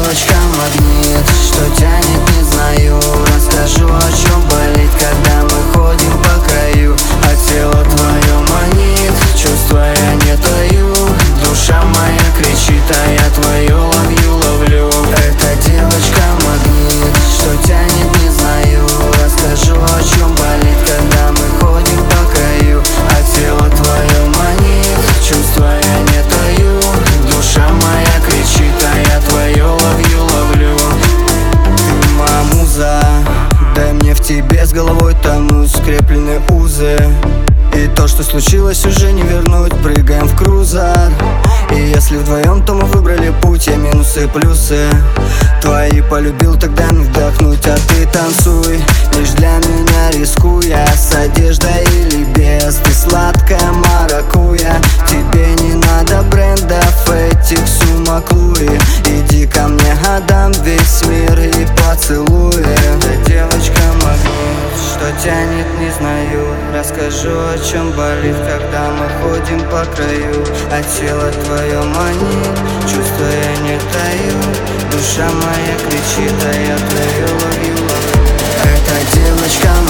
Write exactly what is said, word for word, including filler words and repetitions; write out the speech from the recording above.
девочка магнит, что тянет, не знаю. Расскажу, о чем болит, когда мы ходим по краю. А тело твое манит, чувства я не таю. Душа моя кричит, а я твое ловью ловлю. Эта девочка магнит, что тянет, не знаю. Расскажу, о чем болит, когда мы ходим по краю. А тело твое манит, чувства я не таю. Душа моя кричит, а я твое ловью ловлю. Ты моя муза, дай мне в тебе с головой тону скреплены узы. И то, что случилось, уже не вернуть, прыгаем в крузер. И если вдвоем, то мы выбрали путь, я минусы и плюсы твои полюбил, тогда не вдохнуть. А ты танцуй, лишь для меня рискуя, с одеждой или без. Ты сладкая маракуйя, тебе не надо брендов этих сумок Луи. Иди ко мне, отдам весь мир и поцелуй. Эта девочка магнит, что тянет, не знаю. Расскажу, о чем болит, когда мы ходим по краю. А тело твое манит, чувства я не таю. Душа моя кричит, а я твою ловлю. Эта девочка